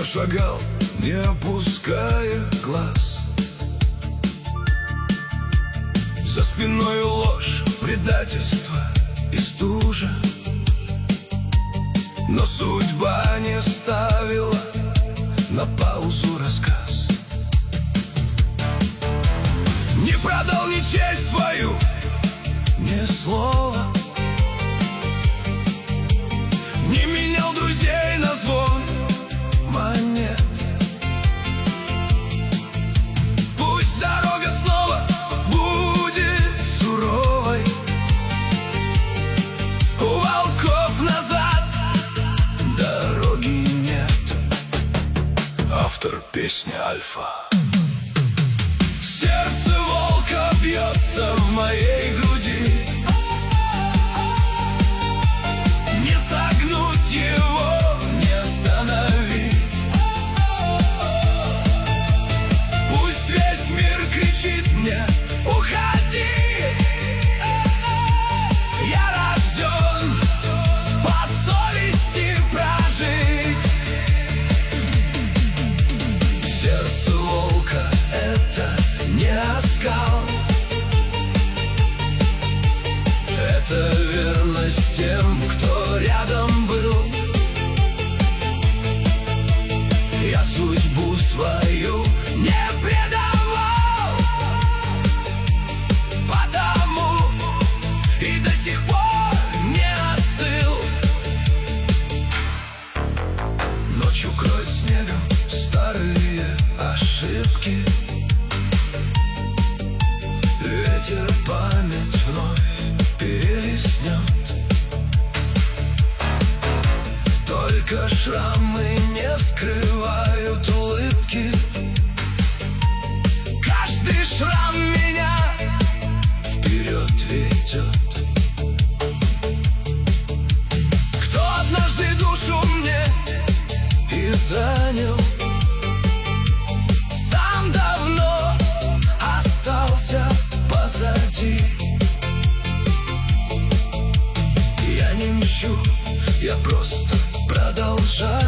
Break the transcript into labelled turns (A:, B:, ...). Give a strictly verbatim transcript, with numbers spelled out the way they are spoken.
A: шагал, не опуская глаз. За спиной ложь, предательство и стужа, но судьба не ставила на паузу рассказ. Не продал ни честь свою, ни слова, не менял друзей на звон монет. Пусть дорога снова будет суровой, у волков назад дороги нет. Автор песни Альфа. Сердце волка бьется в моей груди, не согнуть его, не остановить. Пусть весь мир кричит мне: уходи! Я рожден по совести прожить. Сердце волка — это не оскал, это верность тем, кто рядом был. Я судьбу свою не предавал, потому и до сих пор не остыл. Ночью кроет снегом старые ошибки, ветер память вновь перелеснет. Только шрамы не скрывают улыбки, каждый шрам меня вперед ведет. Кто однажды душу мне и занял, сам давно остался позади. Я не мщу, я просто продолжаю